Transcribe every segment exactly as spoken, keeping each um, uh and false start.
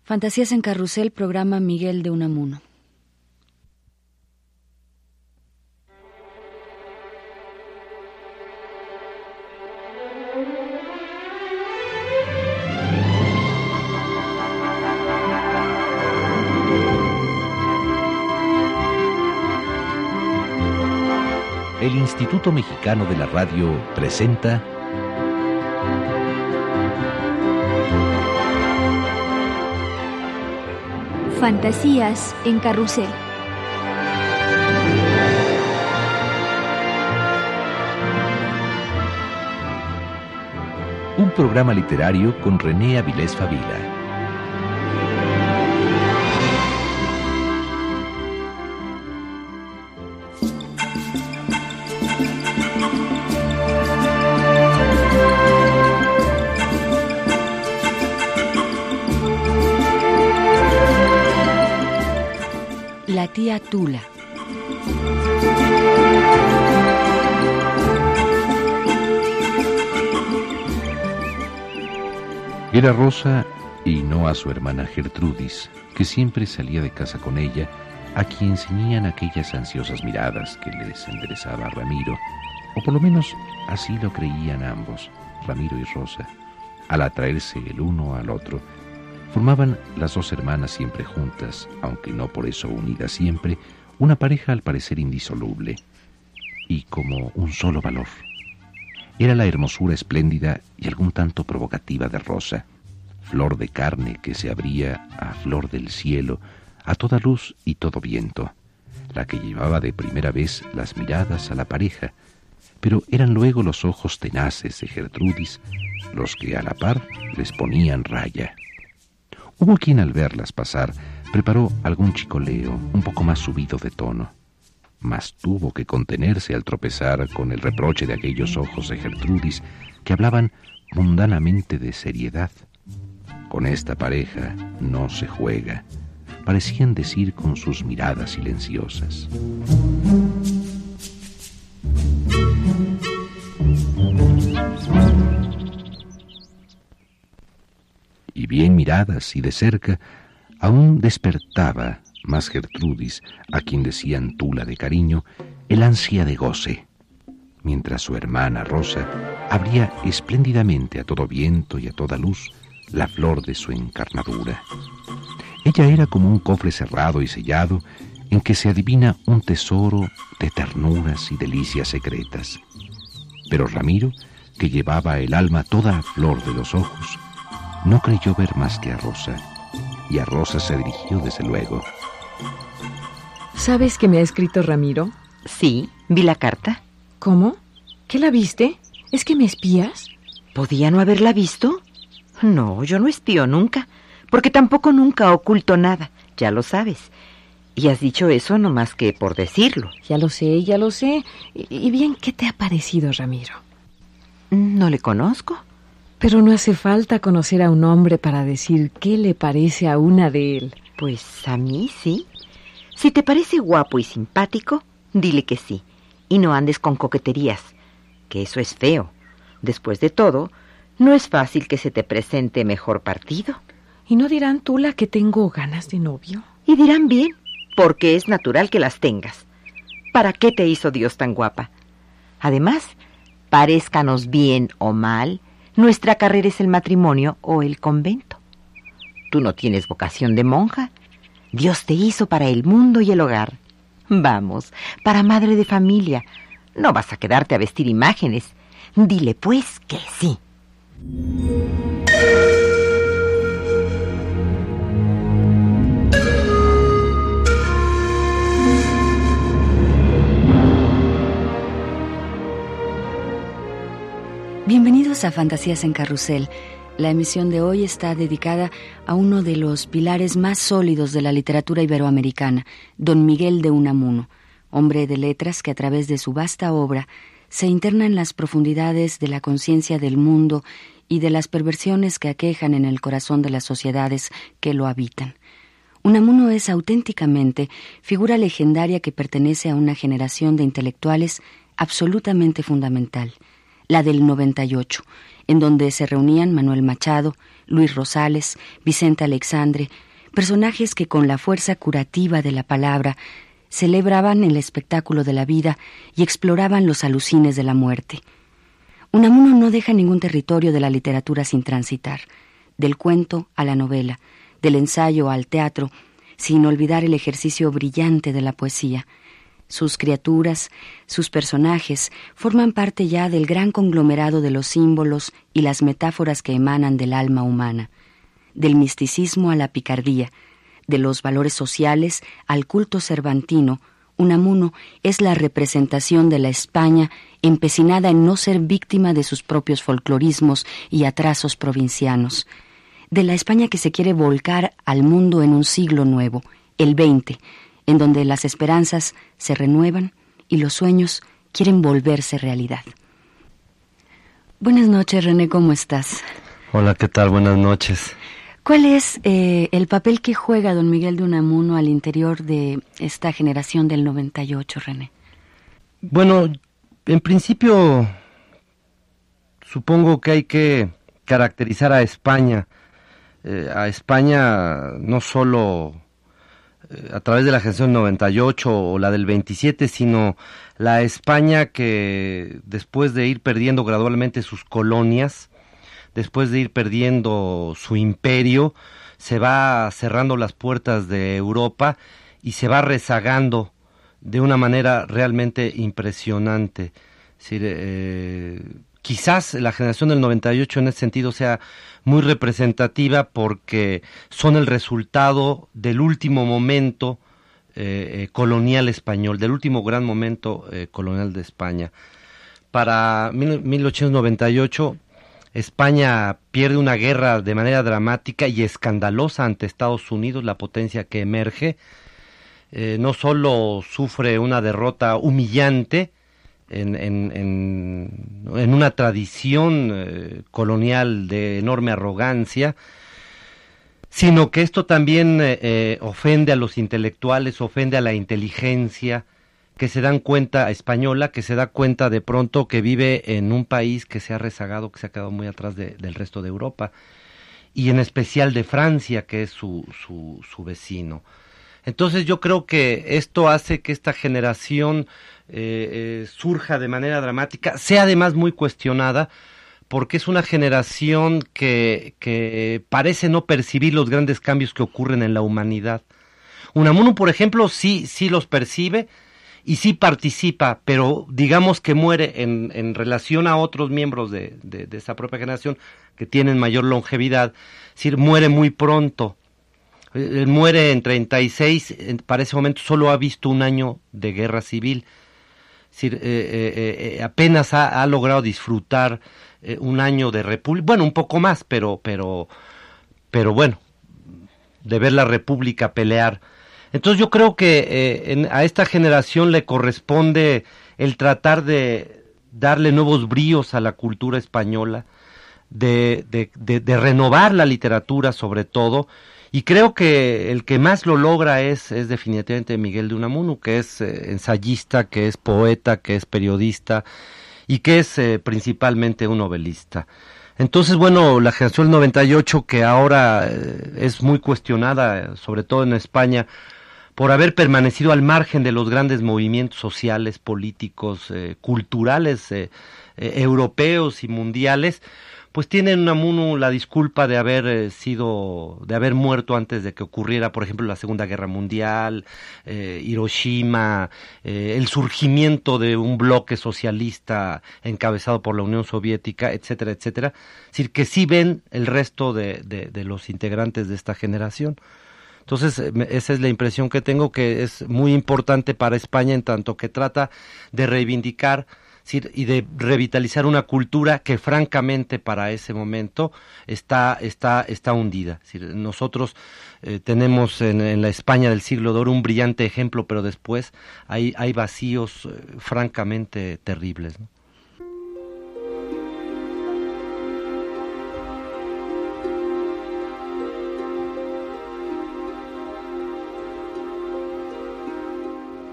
Fantasías en Carrusel, programa Miguel de Unamuno. El Instituto Mexicano de la Radio presenta Fantasías en Carrusel. Un programa literario con René Avilés Favila. La tía Tula. Era Rosa, y no a su hermana Gertrudis, que siempre salía de casa con ella, a quien ceñían aquellas ansiosas miradas que les enderezaba a Ramiro, o por lo menos así lo creían ambos, Ramiro y Rosa. Al atraerse el uno al otro, formaban las dos hermanas siempre juntas, aunque no por eso unidas siempre, una pareja al parecer indisoluble, y como un solo valor. Era la hermosura espléndida y algún tanto provocativa de Rosa, flor de carne que se abría a flor del cielo, a toda luz y todo viento, la que llevaba de primera vez las miradas a la pareja, pero eran luego los ojos tenaces de Gertrudis los que a la par les ponían raya. Hubo quien al verlas pasar preparó algún chicoleo un poco más subido de tono, mas tuvo que contenerse al tropezar con el reproche de aquellos ojos de Gertrudis que hablaban mundanamente de seriedad. Con esta pareja no se juega, parecían decir con sus miradas silenciosas. Y bien miradas y de cerca, aún despertaba más Gertrudis, a quien decían Tula de cariño, el ansia de goce, mientras su hermana Rosa abría espléndidamente a todo viento y a toda luz la flor de su encarnadura. Ella era como un cofre cerrado y sellado en que se adivina un tesoro de ternuras y delicias secretas. Pero Ramiro, que llevaba el alma toda a flor de los ojos, no creyó ver más que a Rosa, y a Rosa se dirigió desde luego. ¿Sabes que me ha escrito Ramiro? Sí, vi la carta. ¿Cómo? ¿Qué la viste? ¿Es que me espías? ¿Podía no haberla visto? No, yo no espío nunca, porque tampoco nunca oculto nada, ya lo sabes. Y has dicho eso no más que por decirlo. Ya lo sé, ya lo sé. Y, y bien, ¿qué te ha parecido, Ramiro? No le conozco. Pero no hace falta conocer a un hombre para decir qué le parece a una de él. Pues a mí sí. Si te parece guapo y simpático, dile que sí. Y no andes con coqueterías, que eso es feo. Después de todo, no es fácil que se te presente mejor partido. ¿Y no dirán, Tula, que tengo ganas de novio? Y dirán bien, porque es natural que las tengas. ¿Para qué te hizo Dios tan guapa? Además, parezcanos bien o mal, nuestra carrera es el matrimonio o el convento. Tú no tienes vocación de monja. Dios te hizo para el mundo y el hogar. Vamos, para madre de familia. No vas a quedarte a vestir imágenes. Dile pues que sí. Bienvenidos a Fantasías en Carrusel. La emisión de hoy está dedicada a uno de los pilares más sólidos de la literatura iberoamericana, don Miguel de Unamuno, hombre de letras que a través de su vasta obra se interna en las profundidades de la conciencia del mundo y de las perversiones que aquejan en el corazón de las sociedades que lo habitan. Unamuno es auténticamente figura legendaria que pertenece a una generación de intelectuales absolutamente fundamental, la del noventa y ocho, en donde se reunían Manuel Machado, Luis Rosales, Vicente Alexandre, personajes que con la fuerza curativa de la palabra celebraban el espectáculo de la vida y exploraban los alucines de la muerte. Unamuno no deja ningún territorio de la literatura sin transitar, del cuento a la novela, del ensayo al teatro, sin olvidar el ejercicio brillante de la poesía. Sus criaturas, sus personajes, forman parte ya del gran conglomerado de los símbolos y las metáforas que emanan del alma humana, del misticismo a la picardía, de los valores sociales al culto cervantino. Unamuno es la representación de la España empecinada en no ser víctima de sus propios folclorismos y atrasos provincianos, de la España que se quiere volcar al mundo en un siglo nuevo, el veinte, en donde las esperanzas se renuevan y los sueños quieren volverse realidad. Buenas noches, René, ¿cómo estás? Hola, ¿qué tal? Buenas noches. ¿Cuál es eh, el papel que juega don Miguel de Unamuno al interior de esta generación del noventa y ocho, René? Bueno, en principio supongo que hay que caracterizar a España, eh, a España no solo eh, a través de la generación noventa y ocho o la del veintisiete, sino la España que después de ir perdiendo gradualmente sus colonias, después de ir perdiendo su imperio, se va cerrando las puertas de Europa y se va rezagando de una manera realmente impresionante. Es decir, eh, quizás la generación del noventa y ocho en ese sentido sea muy representativa porque son el resultado del último momento eh, eh, colonial español, del último gran momento eh, colonial de España. Para mil ochocientos noventa y ocho, España pierde una guerra de manera dramática y escandalosa ante Estados Unidos, la potencia que emerge. Eh, no solo sufre una derrota humillante en, en, en, en una tradición eh, colonial de enorme arrogancia, sino que esto también eh, eh, ofende a los intelectuales, ofende a la inteligencia, que se dan cuenta, española, que se da cuenta de pronto que vive en un país que se ha rezagado, que se ha quedado muy atrás de, del resto de Europa, y en especial de Francia, que es su, su, su vecino. Entonces yo creo que esto hace que esta generación eh, eh, surja de manera dramática, sea además muy cuestionada, porque es una generación que, que parece no percibir los grandes cambios que ocurren en la humanidad. Unamuno, por ejemplo, sí, sí los percibe, y sí participa, pero digamos que muere en, en relación a otros miembros de, de, de esa propia generación que tienen mayor longevidad, es decir, muere muy pronto. Él muere en treinta y seis, para ese momento solo ha visto un año de guerra civil, es decir, eh, eh, eh, apenas ha, ha logrado disfrutar eh, un año de república, bueno, un poco más, pero, pero, pero bueno, de ver la república pelear. Entonces yo creo que eh, en, a esta generación le corresponde el tratar de darle nuevos bríos a la cultura española, de, de, de, de renovar la literatura sobre todo, y creo que el que más lo logra es, es definitivamente Miguel de Unamuno, que es eh, ensayista, que es poeta, que es periodista y que es eh, principalmente un novelista. Entonces, bueno, la generación del noventa y ocho, que ahora eh, es muy cuestionada, sobre todo en España, por haber permanecido al margen de los grandes movimientos sociales, políticos, eh, culturales, eh, eh, europeos y mundiales, pues tienen Unamuno la disculpa de haber eh, sido, de haber muerto antes de que ocurriera, por ejemplo, la Segunda Guerra Mundial, eh, Hiroshima, eh, el surgimiento de un bloque socialista encabezado por la Unión Soviética, etcétera, etcétera. Es decir, que sí ven el resto de, de, de los integrantes de esta generación. Entonces, esa es la impresión que tengo, que es muy importante para España en tanto que trata de reivindicar y de revitalizar una cultura que francamente para ese momento está está está hundida. Es decir, nosotros eh, tenemos en, en la España del siglo de oro un brillante ejemplo, pero después hay, hay vacíos eh, francamente terribles, ¿no?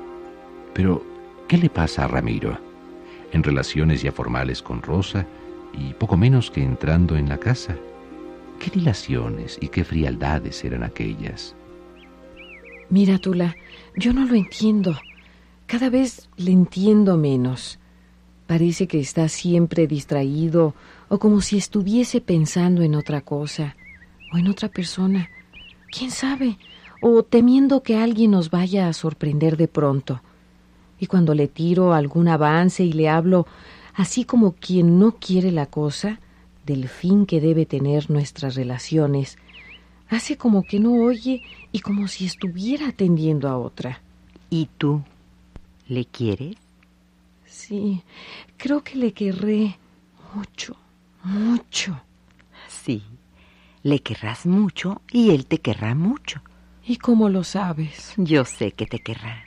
Pero, ¿qué le pasa a Ramiro? En relaciones ya formales con Rosa, y poco menos que entrando en la casa. ¿Qué dilaciones y qué frialdades eran aquellas? Mira, Tula, yo no lo entiendo. Cada vez le entiendo menos. Parece que está siempre distraído o como si estuviese pensando en otra cosa o en otra persona. ¿Quién sabe? O temiendo que alguien nos vaya a sorprender de pronto. Y cuando le tiro algún avance y le hablo así como quien no quiere la cosa, del fin que debe tener nuestras relaciones, hace como que no oye y como si estuviera atendiendo a otra. ¿Y tú? ¿Le quieres? Sí, creo que le querré mucho, mucho. Sí, le querrás mucho y él te querrá mucho. ¿Y cómo lo sabes? Yo sé que te querrá.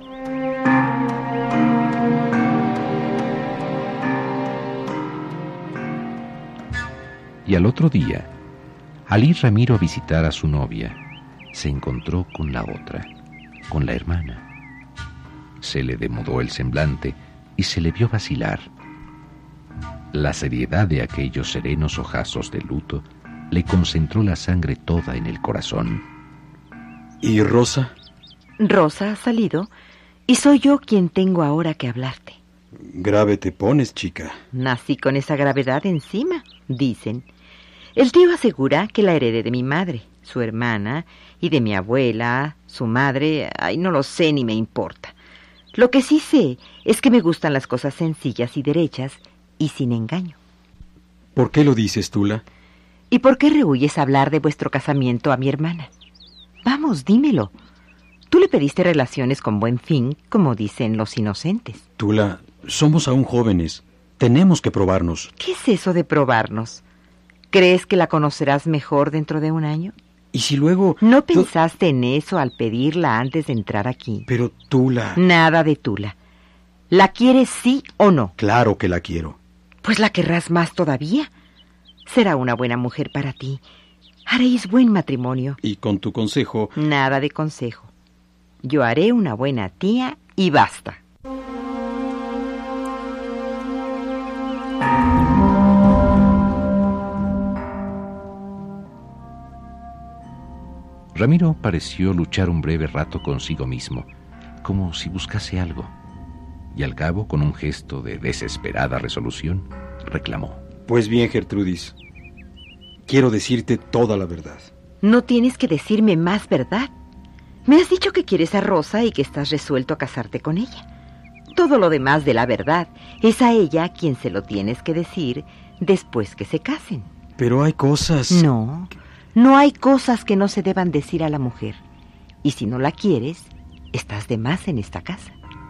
Y al otro día, al ir Ramiro a visitar a su novia, se encontró con la otra, con la hermana. Se le demudó el semblante y se le vio vacilar. La seriedad de aquellos serenos ojazos de luto le concentró la sangre toda en el corazón. ¿Y Rosa? Rosa ha salido y soy yo quien tengo ahora que hablarte. Grave te pones, chica. Nací con esa gravedad encima, dicen. El tío asegura que la heredé de mi madre, su hermana, y de mi abuela, su madre. Ay, no lo sé ni me importa. Lo que sí sé es que me gustan las cosas sencillas y derechas y sin engaño. ¿Por qué lo dices, Tula? ¿Y por qué rehuyes hablar de vuestro casamiento a mi hermana? Vamos, dímelo. Tú le pediste relaciones con buen fin, como dicen los inocentes. Tula, somos aún jóvenes. Tenemos que probarnos. ¿Qué es eso de probarnos? ¿Crees que la conocerás mejor dentro de un año? ¿Y si luego...? ¿No pensaste en eso al pedirla antes de entrar aquí? Pero Tula... Nada de Tula. ¿La quieres sí o no? Claro que la quiero. Pues la querrás más todavía. Será una buena mujer para ti. Haréis buen matrimonio. Y con tu consejo... Nada de consejo. Yo haré una buena tía y basta. Ramiro pareció luchar un breve rato consigo mismo, como si buscase algo, y al cabo, con un gesto de desesperada resolución, reclamó. Pues bien, Gertrudis, quiero decirte toda la verdad. No tienes que decirme más verdad. Me has dicho que quieres a Rosa y que estás resuelto a casarte con ella. Todo lo demás de la verdad es a ella quien se lo tienes que decir después que se casen. Pero hay cosas... No, no hay cosas que no se deban decir a la mujer. Y si no la quieres, estás de más en esta casa.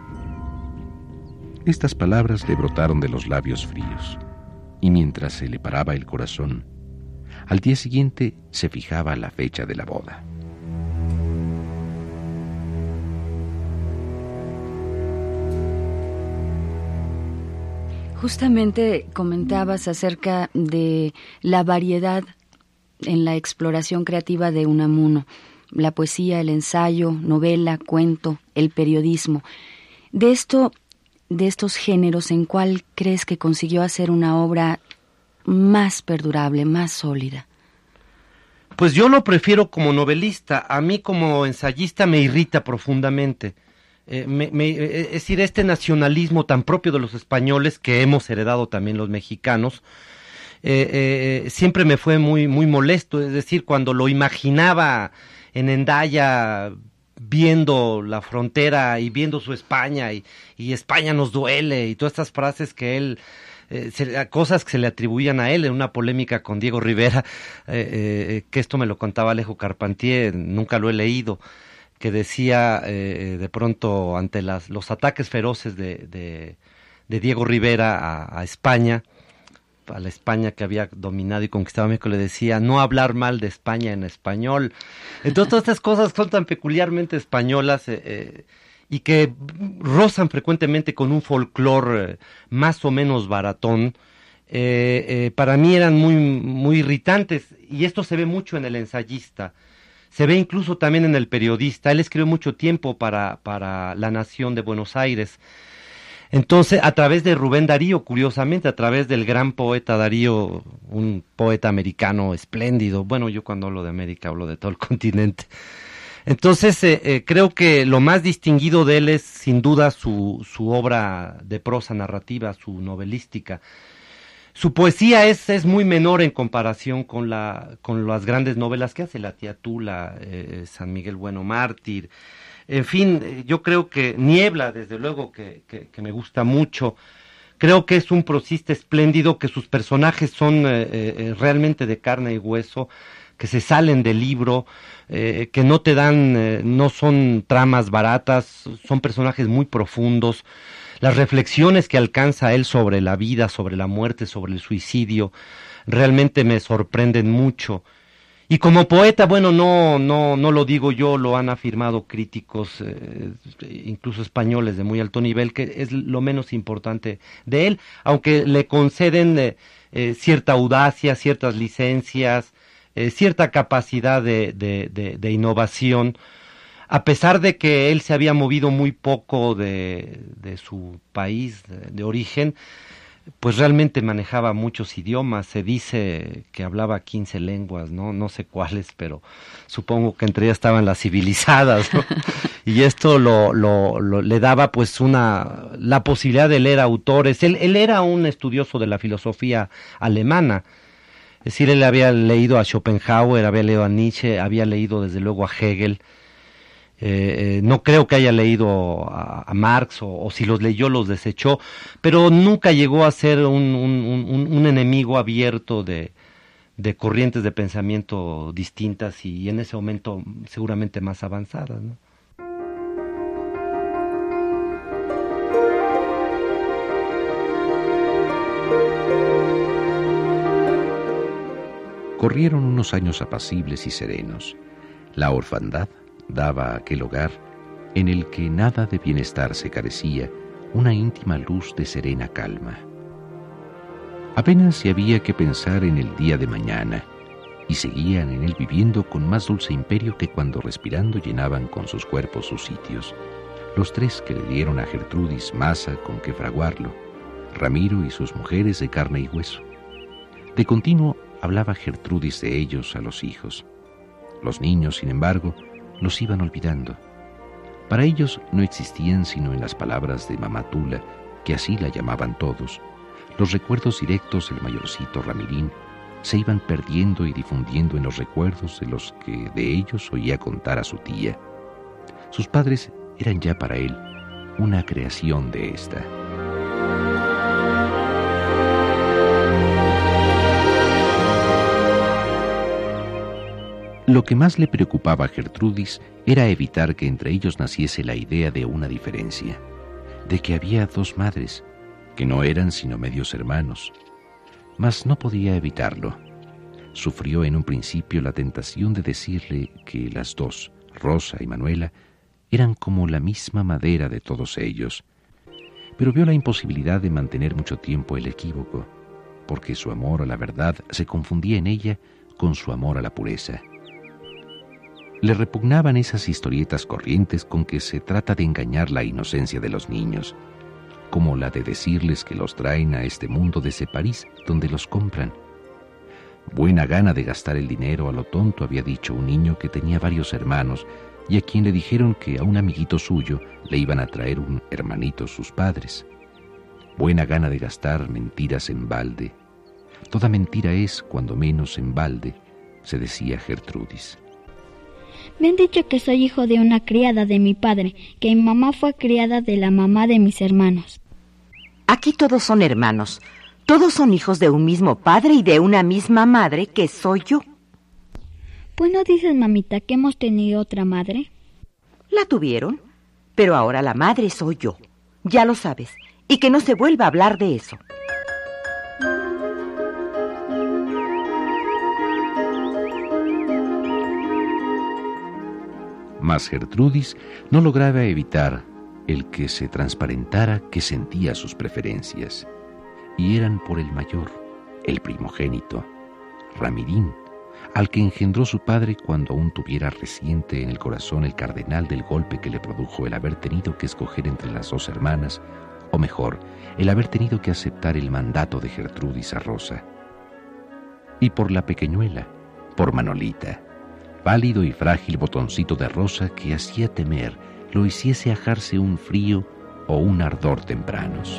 Estas palabras le brotaron de los labios fríos, y mientras se le paraba el corazón, al día siguiente se fijaba la fecha de la boda. Justamente comentabas acerca de la variedad en la exploración creativa de Unamuno, la poesía, el ensayo, novela, cuento, el periodismo. De esto, de estos géneros, ¿en cuál crees que consiguió hacer una obra más perdurable, más sólida? Pues yo lo prefiero como novelista. A mí como ensayista me irrita profundamente. Eh, me, me, es decir, este nacionalismo tan propio de los españoles que hemos heredado también los mexicanos, eh, eh, siempre me fue muy, muy molesto. Es decir, cuando lo imaginaba en Hendaya, viendo la frontera y viendo su España, y, y España nos duele, y todas estas frases que él... Eh, se, cosas que se le atribuían a él en una polémica con Diego Rivera, eh, eh, que esto me lo contaba Alejo Carpentier, nunca lo he leído, que decía eh, de pronto ante las, los ataques feroces de, de, de Diego Rivera a, a España, a la España que había dominado y conquistado México, le decía no hablar mal de España en español. Entonces todas estas cosas son tan peculiarmente españolas, eh, eh, y que rozan frecuentemente con un folclore eh, más o menos baratón, eh, eh, para mí eran muy, muy irritantes, y esto se ve mucho en el ensayista, se ve incluso también en el periodista. Él escribió mucho tiempo para, para La Nación de Buenos Aires. Entonces, a través de Rubén Darío, curiosamente, a través del gran poeta Darío, un poeta americano espléndido. Bueno, yo cuando hablo de América hablo de todo el continente. Entonces, eh, eh, creo que lo más distinguido de él es, sin duda, su, su obra de prosa narrativa, su novelística. Su poesía es, es muy menor en comparación con, la, con las grandes novelas que hace, La tía Tula, eh, San Miguel Bueno Mártir. En fin, yo creo que Niebla, desde luego, que, que, que me gusta mucho. Creo que es un prosista espléndido, que sus personajes son eh, eh, realmente de carne y hueso, que se salen del libro, eh, que no te dan, eh, no son tramas baratas, son personajes muy profundos. Las reflexiones que alcanza él sobre la vida, sobre la muerte, sobre el suicidio, realmente me sorprenden mucho. Y como poeta, bueno, no, no, no lo digo yo, lo han afirmado críticos, eh, incluso españoles de muy alto nivel, que es lo menos importante de él, aunque le conceden eh, eh, cierta audacia, ciertas licencias, eh, cierta capacidad de, de, de, de innovación. A pesar de que él se había movido muy poco de, de su país de, de origen, pues realmente manejaba muchos idiomas. Se dice que hablaba quince lenguas, no no sé cuáles, pero supongo que entre ellas estaban las civilizadas, ¿no? Y esto lo, lo, lo le daba pues una la posibilidad de leer autores. Él, él era un estudioso de la filosofía alemana. Es decir, él había leído a Schopenhauer, había leído a Nietzsche, había leído desde luego a Hegel. Eh, eh, no creo que haya leído a, a Marx, o, o si los leyó los desechó, pero nunca llegó a ser un, un, un, un enemigo abierto de, de corrientes de pensamiento distintas y en ese momento seguramente más avanzadas, ¿no? Corrieron unos años apacibles y serenos. La orfandad daba a aquel hogar, en el que nada de bienestar se carecía, una íntima luz de serena calma. Apenas si había que pensar en el día de mañana, y seguían en él viviendo con más dulce imperio que cuando respirando llenaban con sus cuerpos sus sitios, los tres que le dieron a Gertrudis masa con que fraguarlo, Ramiro y sus mujeres de carne y hueso. De continuo hablaba Gertrudis de ellos a los hijos. Los niños, sin embargo, los iban olvidando. Para ellos no existían sino en las palabras de mamá Tula, que así la llamaban todos. Los recuerdos directos del mayorcito Ramirín se iban perdiendo y difundiendo en los recuerdos de los que de ellos oía contar a su tía. Sus padres eran ya para él una creación de ésta. Lo que más le preocupaba a Gertrudis era evitar que entre ellos naciese la idea de una diferencia, de que había dos madres, que no eran sino medios hermanos. Mas no podía evitarlo. Sufrió en un principio la tentación de decirle que las dos, Rosa y Manuela, eran como la misma madera de todos ellos, pero vio la imposibilidad de mantener mucho tiempo el equívoco, porque su amor a la verdad se confundía en ella con su amor a la pureza. Le repugnaban esas historietas corrientes con que se trata de engañar la inocencia de los niños, como la de decirles que los traen a este mundo desde París, donde los compran. Buena gana de gastar el dinero a lo tonto, había dicho un niño que tenía varios hermanos y a quien le dijeron que a un amiguito suyo le iban a traer un hermanito sus padres. Buena gana de gastar mentiras en balde. Toda mentira es, cuando menos, en balde, se decía Gertrudis. Me han dicho que soy hijo de una criada de mi padre, que mi mamá fue criada de la mamá de mis hermanos. Aquí todos son hermanos. Todos son hijos de un mismo padre y de una misma madre, que soy yo. Pues no dices, mamita, que hemos tenido otra madre. La tuvieron, pero ahora la madre soy yo. Ya lo sabes, y que no se vuelva a hablar de eso. Mas Gertrudis no lograba evitar el que se transparentara que sentía sus preferencias, y eran por el mayor, el primogénito, Ramirín, al que engendró su padre cuando aún tuviera reciente en el corazón el cardenal del golpe que le produjo el haber tenido que escoger entre las dos hermanas o mejor, el haber tenido que aceptar el mandato de Gertrudis a Rosa. Y por la pequeñuela, por Manolita, pálido y frágil botoncito de rosa que hacía temer lo hiciese ajarse un frío o un ardor tempranos.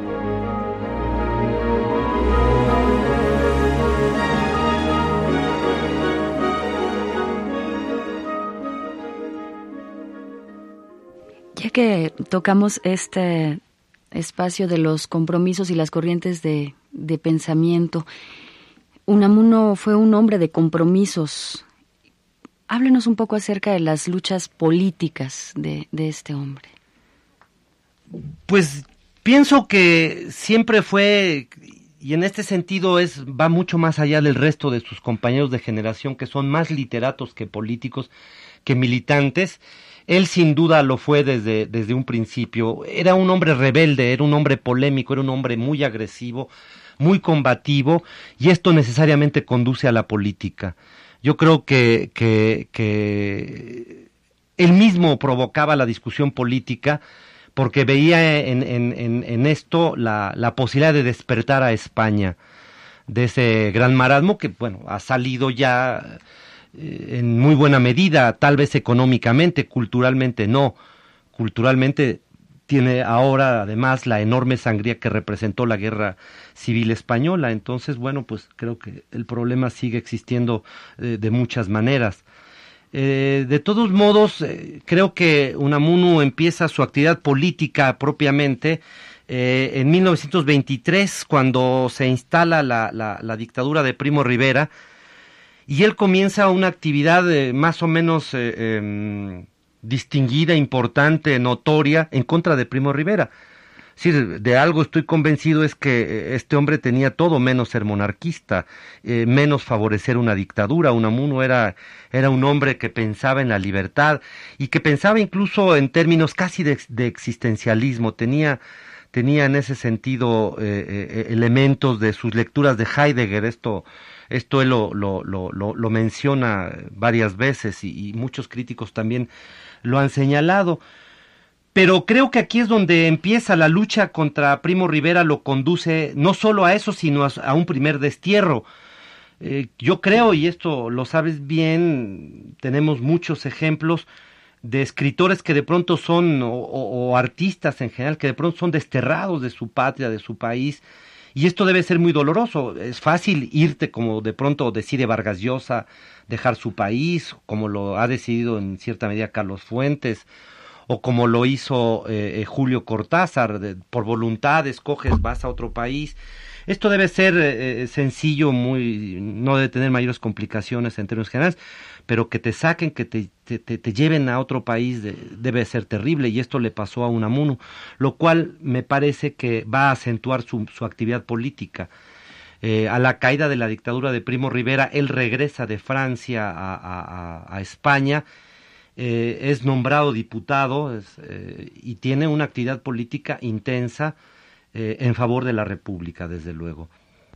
Ya que tocamos este espacio de los compromisos y las corrientes de, de pensamiento, Unamuno fue un hombre de compromisos. Háblenos un poco acerca de las luchas políticas de, de este hombre. Pues pienso que siempre fue, y en este sentido es va mucho más allá del resto de sus compañeros de generación, que son más literatos que políticos, que militantes. Él sin duda lo fue desde, desde un principio. Era un hombre rebelde, era un hombre polémico, era un hombre muy agresivo, muy combativo, y esto necesariamente conduce a la política. Yo creo que, que, que él mismo provocaba la discusión política porque veía en, en, en, en esto la, la posibilidad de despertar a España de ese gran marasmo que, bueno, ha salido ya en muy buena medida, tal vez económicamente, culturalmente no. Culturalmente tiene ahora además la enorme sangría que representó la Guerra Civil Española. Entonces, bueno, pues creo que el problema sigue existiendo eh, de muchas maneras. Eh, de todos modos, eh, creo que Unamuno empieza su actividad política propiamente eh, en mil novecientos veintitrés, cuando se instala la, la, la dictadura de Primo Rivera, y él comienza una actividad eh, más o menos eh, eh, distinguida, importante, notoria, en contra de Primo Rivera. Sí, de algo estoy convencido, es que este hombre tenía todo menos ser monarquista, eh, menos favorecer una dictadura. Unamuno era, era un hombre que pensaba en la libertad y que pensaba incluso en términos casi de, de existencialismo. Tenía, tenía en ese sentido eh, eh, elementos de sus lecturas de Heidegger. Esto, esto él lo, lo, lo, lo, lo menciona varias veces y, y muchos críticos también lo han señalado. Pero creo que aquí es donde empieza la lucha contra Primo Rivera, lo conduce no solo a eso, sino a, a un primer destierro. Eh, yo creo, y esto lo sabes bien, tenemos muchos ejemplos de escritores que de pronto son, o, o, o artistas en general, que de pronto son desterrados de su patria, de su país, y esto debe ser muy doloroso. Es fácil irte, como de pronto decide Vargas Llosa, dejar su país, como lo ha decidido en cierta medida Carlos Fuentes, o como lo hizo eh, eh, Julio Cortázar, de, por voluntad escoges, vas a otro país. Esto debe ser eh, sencillo, muy, no debe tener mayores complicaciones en términos generales, pero que te saquen, que te, te, te lleven a otro país de, debe ser terrible, y esto le pasó a Unamuno, lo cual me parece que va a acentuar su, su actividad política. Eh, a la caída de la dictadura de Primo Rivera, él regresa de Francia a, a, a España, Eh, es nombrado diputado es, eh, y tiene una actividad política intensa eh, en favor de la República, desde luego.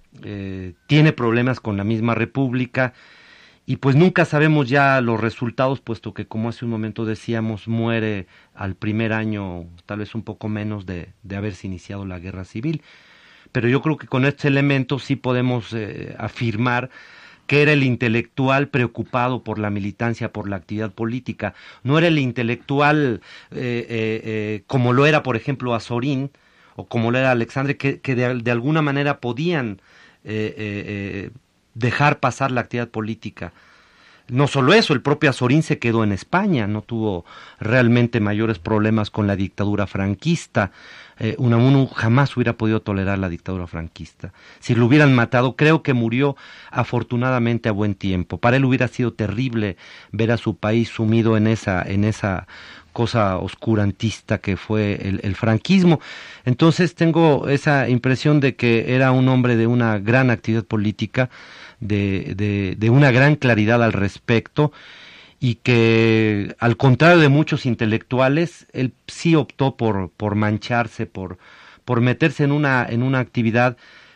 Eh, tiene problemas con la misma República y pues nunca sabemos ya los resultados, puesto que, como hace un momento decíamos, muere al primer año, tal vez un poco menos de, de haberse iniciado la Guerra Civil. Pero yo creo que con estos elementos sí podemos eh, afirmar que era el intelectual preocupado por la militancia, por la actividad política. No era el intelectual eh, eh, eh, como lo era, por ejemplo, Azorín, o como lo era Alexandre, que, que de, de alguna manera podían eh, eh, dejar pasar la actividad política. No solo eso, el propio Azorín se quedó en España, no tuvo realmente mayores problemas con la dictadura franquista. Eh, Unamuno jamás hubiera podido tolerar la dictadura franquista. Si lo hubieran matado, creo que murió afortunadamente a buen tiempo. Para él hubiera sido terrible ver a su país sumido en esa, en esa cosa oscurantista que fue el, el franquismo. Entonces tengo esa impresión de que era un hombre de una gran actividad política, de, de, de una gran claridad al respecto, y que, al contrario de muchos intelectuales, él sí optó por, por mancharse, por, por meterse en una, en una actividad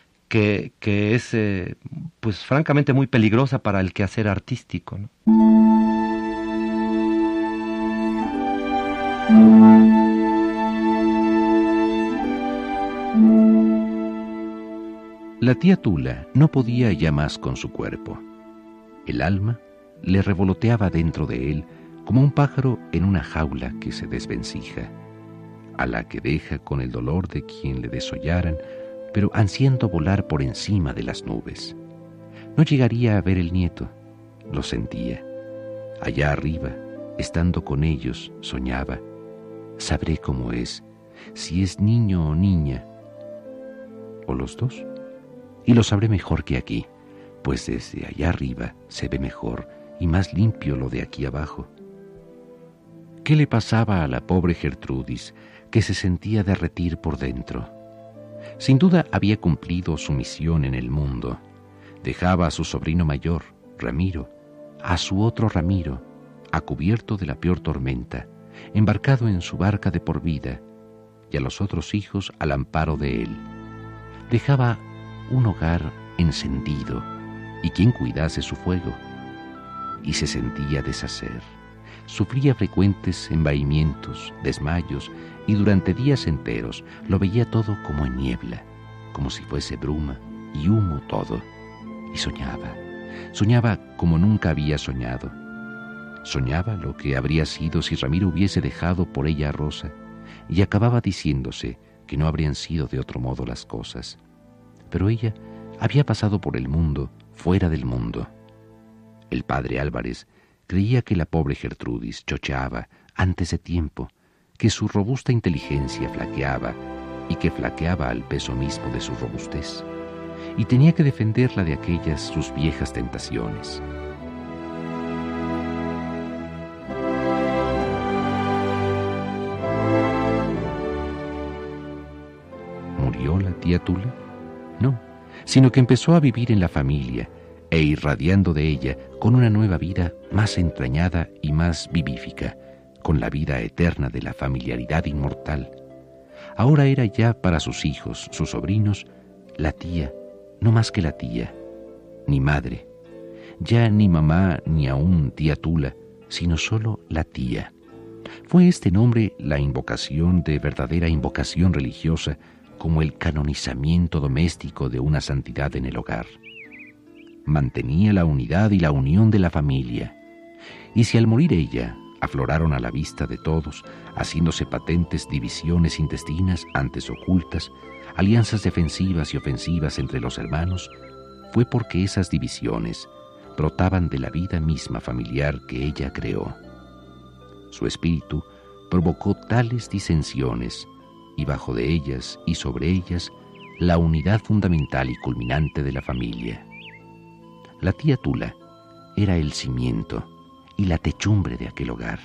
que, que es, eh, pues francamente muy peligrosa para el quehacer artístico, ¿no? tía Tula no podía ya más con su cuerpo. El alma le revoloteaba dentro de él como un pájaro en una jaula que se desvencija, a la que deja con el dolor de quien le desollaran, pero ansiando volar por encima de las nubes. No llegaría a ver el nieto, lo sentía. Allá arriba, estando con ellos, soñaba: sabré cómo es, si es niño o niña, o los dos, y lo sabré mejor que aquí, pues desde allá arriba se ve mejor y más limpio lo de aquí abajo. ¿Qué le pasaba a la pobre Gertrudis, que se sentía derretir por dentro? Sin duda había cumplido su misión en el mundo. Dejaba a su sobrino mayor, Ramiro, a su otro Ramiro, a cubierto de la peor tormenta, embarcado en su barca de por vida, y a los otros hijos al amparo de él. Dejaba un hogar encendido y quien cuidase su fuego, y se sentía deshacer. Sufría frecuentes embaimientos, desmayos, y durante días enteros lo veía todo como en niebla, como si fuese bruma y humo todo, y soñaba, soñaba como nunca había soñado. Soñaba lo que habría sido si Ramiro hubiese dejado por ella a Rosa, y acababa diciéndose que no habrían sido de otro modo las cosas. Pero ella había pasado por el mundo, fuera del mundo. El padre Álvarez creía que la pobre Gertrudis chocheaba antes de tiempo, que su robusta inteligencia flaqueaba y que flaqueaba al peso mismo de su robustez, y tenía que defenderla de aquellas sus viejas tentaciones. ¿Murió la tía Tula? No, sino que empezó a vivir en la familia e irradiando de ella con una nueva vida más entrañada y más vivífica, con la vida eterna de la familiaridad inmortal. Ahora era ya para sus hijos, sus sobrinos, la tía, no más que la tía, ni madre, ya ni mamá ni aún tía Tula, sino solo la tía. Fue este nombre la invocación de verdadera invocación religiosa, como el canonizamiento doméstico de una santidad en el hogar. Mantenía la unidad y la unión de la familia, y si al morir ella afloraron a la vista de todos, haciéndose patentes divisiones intestinas antes ocultas, alianzas defensivas y ofensivas entre los hermanos, fue porque esas divisiones brotaban de la vida misma familiar que ella creó. Su espíritu provocó tales disensiones, y bajo de ellas y sobre ellas la unidad fundamental y culminante de la familia. La tía Tula era el cimiento y la techumbre de aquel hogar.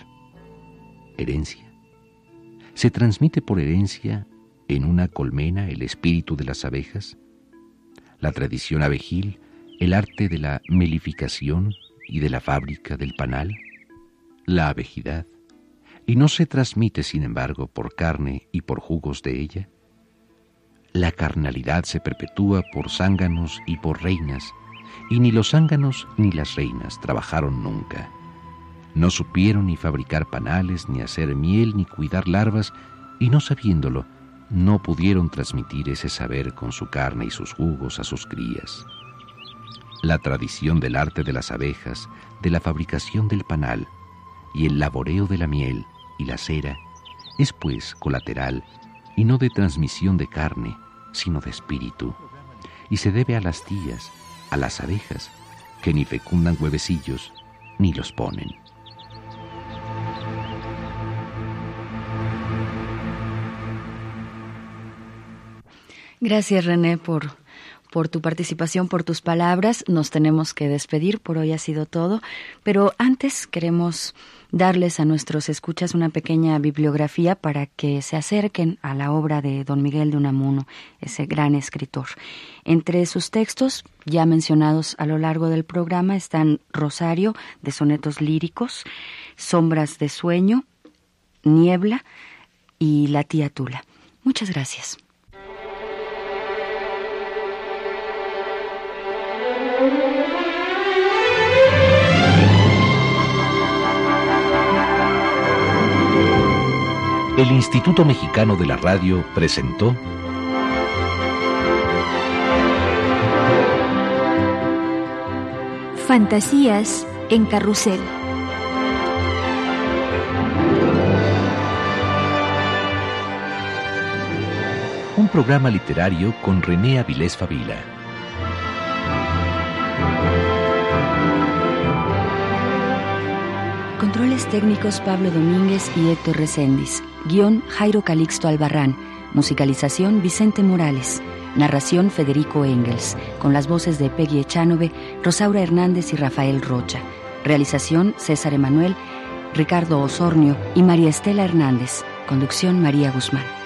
Herencia. ¿Se transmite por herencia en una colmena el espíritu de las abejas? La tradición abejil, el arte de la melificación y de la fábrica del panal. La abejidad. ¿Y no se transmite, sin embargo, por carne y por jugos de ella? La carnalidad se perpetúa por zánganos y por reinas, y ni los zánganos ni las reinas trabajaron nunca. No supieron ni fabricar panales, ni hacer miel, ni cuidar larvas, y no sabiéndolo, no pudieron transmitir ese saber con su carne y sus jugos a sus crías. La tradición del arte de las abejas, de la fabricación del panal, y el laboreo de la miel y la cera, es pues colateral y no de transmisión de carne, sino de espíritu, y se debe a las tías, a las abejas, que ni fecundan huevecillos ni los ponen. Gracias, René, por, por tu participación, por tus palabras. Nos tenemos que despedir, por hoy ha sido todo, pero antes queremos darles a nuestros escuchas una pequeña bibliografía para que se acerquen a la obra de don Miguel de Unamuno, ese gran escritor. Entre sus textos, ya mencionados a lo largo del programa, están Rosario, de sonetos líricos, Sombras de sueño, Niebla y La tía Tula. Muchas gracias. El Instituto Mexicano de la Radio presentó Fantasías en Carrusel. Un programa literario con René Avilés Favila. Controles técnicos Pablo Domínguez y Héctor Reséndiz. Guión Jairo Calixto Albarrán. Musicalización Vicente Morales. Narración Federico Engels. Con las voces de Peggy Echanove, Rosaura Hernández y Rafael Rocha. Realización César Emanuel, Ricardo Osornio y María Estela Hernández. Conducción María Guzmán.